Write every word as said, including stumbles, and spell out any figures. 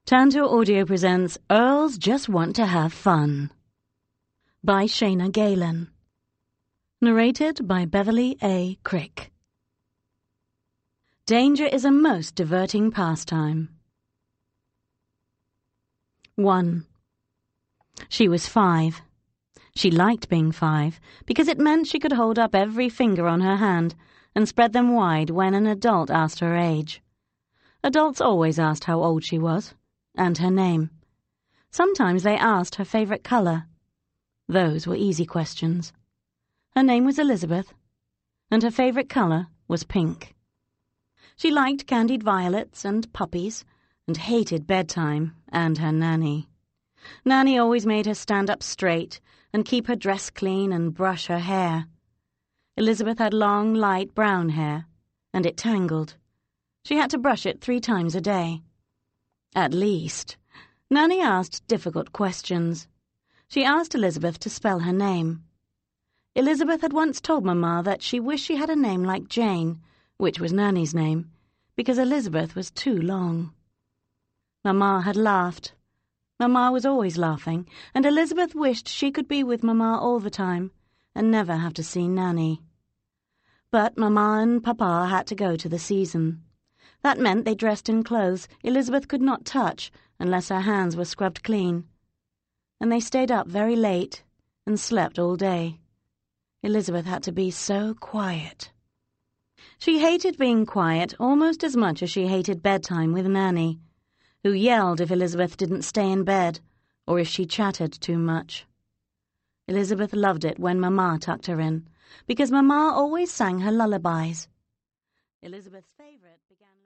Tantor Audio presents Earls Just Want to Have Fun by Shayna Galen. Narrated by Beverly A. Crick. Danger is a most diverting pastime. one. She was five. She liked being five because it meant she could hold up every finger on her hand and spread them wide when an adult asked her age. Adults always asked how old she was. And her name. Sometimes they asked her favorite color. Those were easy questions. Her name was Elizabeth, and her favorite color was pink. She liked candied violets and puppies, and hated bedtime and her nanny. Nanny always made her stand up straight and keep her dress clean and brush her hair. Elizabeth had long, light brown hair, and it tangled. She had to brush it three times a day. At least. Nanny asked difficult questions. She asked Elizabeth to spell her name. Elizabeth had once told Mama that she wished she had a name like Jane, which was Nanny's name, because Elizabeth was too long. Mama had laughed. Mama was always laughing, and Elizabeth wished she could be with Mama all the time and never have to see Nanny. But Mama and Papa had to go to the season. That meant they dressed in clothes Elizabeth could not touch unless her hands were scrubbed clean. And they stayed up very late and slept all day. Elizabeth had to be so quiet. She hated being quiet almost as much as she hated bedtime with Nanny, who yelled if Elizabeth didn't stay in bed or if she chattered too much. Elizabeth loved it when Mama tucked her in, because Mama always sang her lullabies. Elizabeth's favorite began